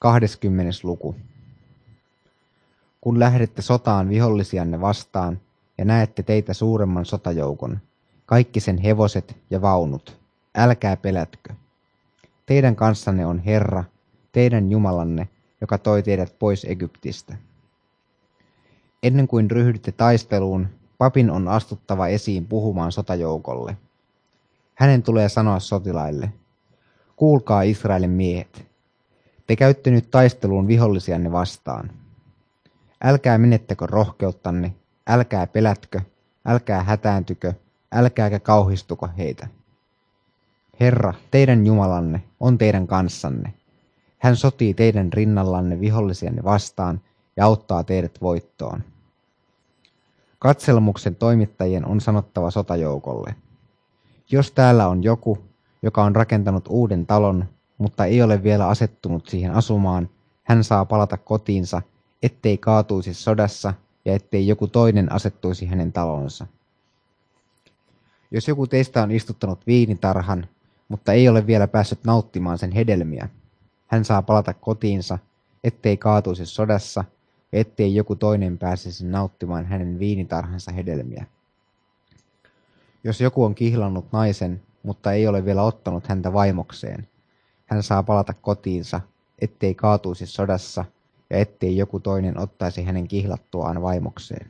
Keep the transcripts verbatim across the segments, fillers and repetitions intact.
Kahdeskymmenes luku. Kun lähdette sotaan vihollisianne vastaan ja näette teitä suuremman sotajoukon, kaikki sen hevoset ja vaunut, älkää pelätkö. Teidän kanssanne on Herra, teidän Jumalanne, joka toi teidät pois Egyptistä. Ennen kuin ryhdytte taisteluun, papin on astuttava esiin puhumaan sotajoukolle. Hänen tulee sanoa sotilaille: kuulkaa Israelin miehet, te käytte nyt taisteluun vihollisianne vastaan. Älkää menettäkö rohkeuttanne, älkää pelätkö, älkää hätääntykö, älkääkä kauhistuko heitä. Herra, teidän Jumalanne, on teidän kanssanne. Hän sotii teidän rinnallanne vihollisianne vastaan ja auttaa teidät voittoon. Katselmuksen toimittajien on sanottava sotajoukolle: jos täällä on joku, joka on rakentanut uuden talon, mutta ei ole vielä asettunut siihen asumaan, hän saa palata kotiinsa, ettei kaatuisi sodassa ja ettei joku toinen asettuisi hänen talonsa. Jos joku teistä on istuttanut viinitarhan, mutta ei ole vielä päässyt nauttimaan sen hedelmiä, hän saa palata kotiinsa, ettei kaatuisi sodassa ja ettei joku toinen pääsisi nauttimaan hänen viinitarhansa hedelmiä. Jos joku on kihlannut naisen, mutta ei ole vielä ottanut häntä vaimokseen, hän saa palata kotiinsa, ettei kaatuisi sodassa ja ettei joku toinen ottaisi hänen kihlattuaan vaimokseen.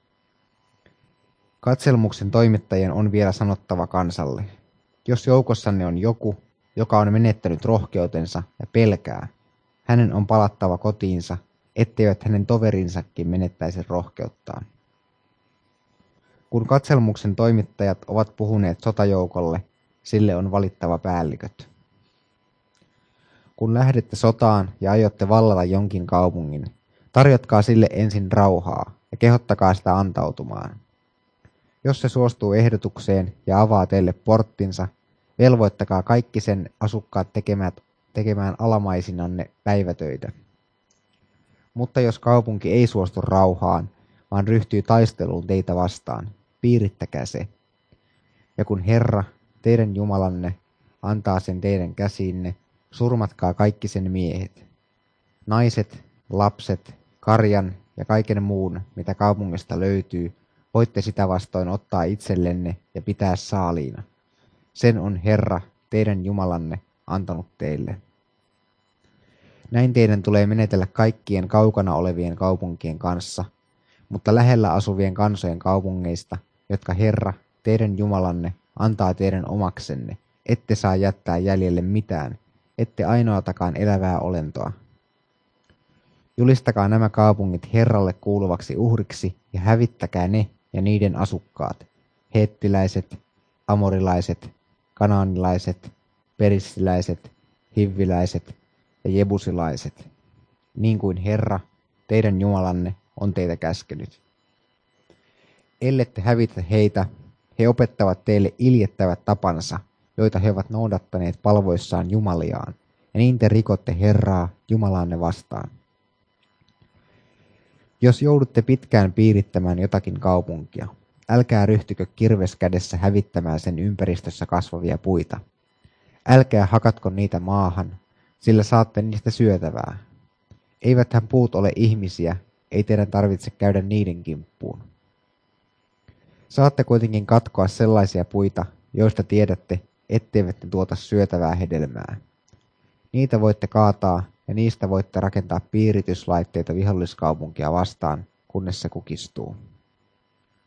Katselmuksen toimittajien on vielä sanottava kansalle: jos joukossanne on joku, joka on menettänyt rohkeutensa ja pelkää, hänen on palattava kotiinsa, etteivät hänen toverinsakin menettäisi rohkeuttaan. Kun katselmuksen toimittajat ovat puhuneet sotajoukolle, sille on valittava päälliköt. Kun lähdette sotaan ja aiotte vallata jonkin kaupungin, tarjotkaa sille ensin rauhaa ja kehottakaa sitä antautumaan. Jos se suostuu ehdotukseen ja avaa teille porttinsa, velvoittakaa kaikki sen asukkaat tekemään, tekemään alamaisinanne päivätöitä. Mutta jos kaupunki ei suostu rauhaan, vaan ryhtyy taisteluun teitä vastaan, piirittäkää se. Ja kun Herra, teidän Jumalanne, antaa sen teidän käsiinne, surmatkaa kaikki sen miehet. Naiset, lapset, karjan ja kaiken muun, mitä kaupungista löytyy, voitte sitä vastoin ottaa itsellenne ja pitää saaliina. Sen on Herra, teidän Jumalanne, antanut teille. Näin teidän tulee menetellä kaikkien kaukana olevien kaupunkien kanssa, mutta lähellä asuvien kansojen kaupungeista, jotka Herra, teidän Jumalanne, antaa teidän omaksenne, ette saa jättää jäljelle mitään, ette ainoatakaan elävää olentoa. Julistakaa nämä kaupungit Herralle kuuluvaksi uhriksi ja hävittäkää ne ja niiden asukkaat, heettiläiset, amorilaiset, kanaanilaiset, perissiläiset, hivviläiset ja jebusilaiset, niin kuin Herra, teidän Jumalanne, on teitä käskenyt. Ellette hävitä heitä, he opettavat teille iljettävät tapansa, joita he ovat noudattaneet palvoissaan jumaliaan, ja niin te rikotte Herraa, Jumalaanne vastaan. Jos joudutte pitkään piirittämään jotakin kaupunkia, älkää ryhtykö kirves kädessä hävittämään sen ympäristössä kasvavia puita. Älkää hakatko niitä maahan, sillä saatte niistä syötävää. Eiväthän puut ole ihmisiä, ei teidän tarvitse käydä niiden kimppuun. Saatte kuitenkin katkoa sellaisia puita, joista tiedätte, etteivät ne tuota syötävää hedelmää. Niitä voitte kaataa ja niistä voitte rakentaa piirityslaitteita viholliskaupunkia vastaan, kunnes se kukistuu.